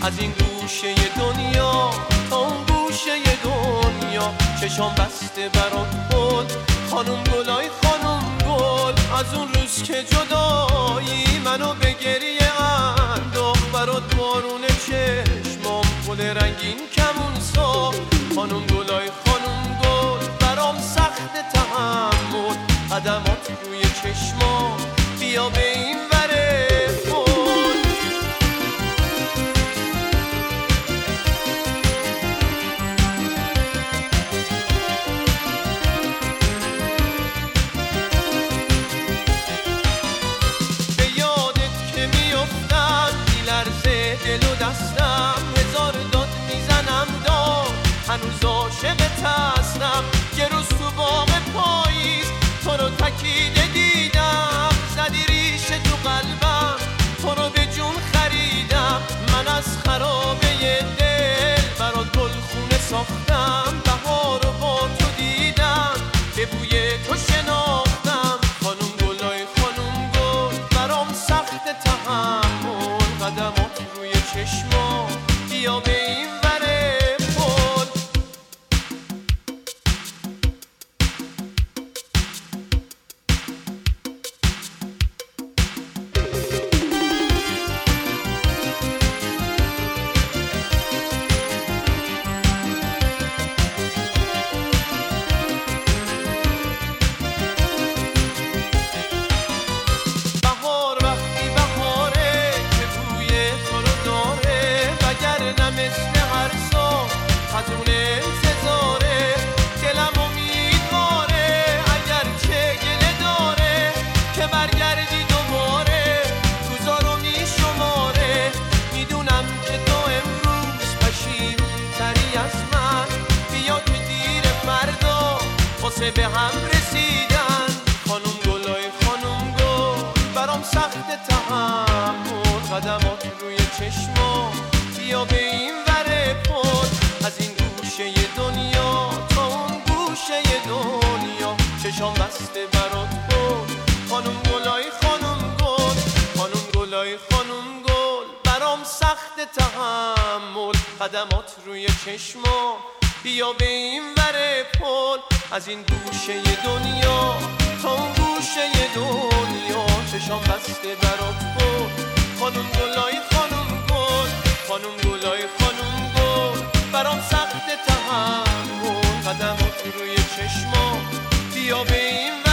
از این گوشه دنیا تا اون گوشه دنیا، چشام بسته برات بود خانم گلای خانم گل. از اون روز که جدایی منو به گریه انداخت، برات بارون چشمام گل رنگین کمون ساخت. خانم گلای خانم گل برام سخت تحمل، قدمات روی چشمام بیا به این وره پل. به یادت که میافتم میلرزه دل و دستم، هزار داد میزنم داد هنوز عاشقت هستم. یه روز تو باغ پاییز تو رو تکیده دیدم، زدی ریشه تو قلبم تو رو به جون خریدم. من از خرابه دل برات گلخونه ساختم، بهار رو با تو دیدم به بوی تو شناختم. خانم گلای خانم گل برام سخت تحمل، قدمات روی چشمام بیا به این وره پل. به هم رسیدن خانم گلای خانم گل برام سخت تحمل، قدمات روی چشمام بیا به این وره پل. از این گوشه دنیا تا اون گوشه دنیا، چشام بسته برات بود خانم گلای خانم گل. خانم گلای خانم گل برام سخت تحمل، قدمات روی چشمام بیا به این وره پل. از این گوشه دنیا تا اون گوشه دنیا، چشام بسته برات بود خانم گلای خانم گل. خانم گلای خانم گل برام سخت تحمل، قدمات روی چشمام بیا به این